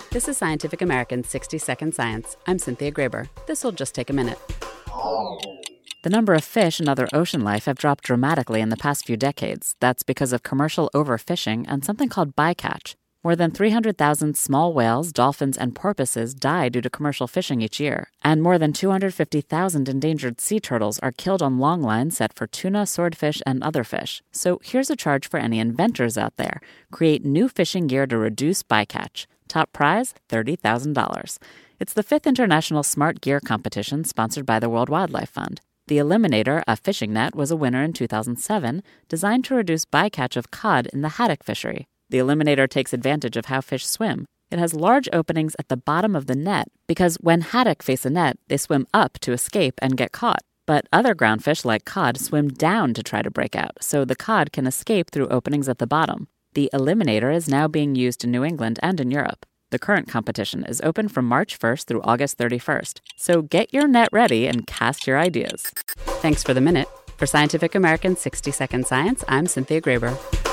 This is Scientific American's 60-Second Science. I'm Cynthia Graber. This'll just take a minute. The number of fish and other ocean life have dropped dramatically in the past few decades. That's because of commercial overfishing and something called bycatch. More than 300,000 small whales, dolphins, and porpoises die due to commercial fishing each year, and more than 250,000 endangered sea turtles are killed on longlines set for tuna, swordfish, and other fish. So here's a charge for any inventors out there. Create new fishing gear to reduce bycatch. Top prize, $30,000. It's the 5th International Smart Gear Competition sponsored by the World Wildlife Fund. The Eliminator, a fishing net, was a winner in 2007, designed to reduce bycatch of cod in the haddock fishery. The Eliminator takes advantage of how fish swim. It has large openings at the bottom of the net because when haddock face a net, they swim up to escape and get caught. But other groundfish like cod swim down to try to break out, so the cod can escape through openings at the bottom. The Eliminator is now being used in New England and in Europe. The current competition is open from March 1st through August 31st. So get your net ready and cast your ideas. Thanks for the minute. For Scientific American's 60-Second Science, I'm Cynthia Graber.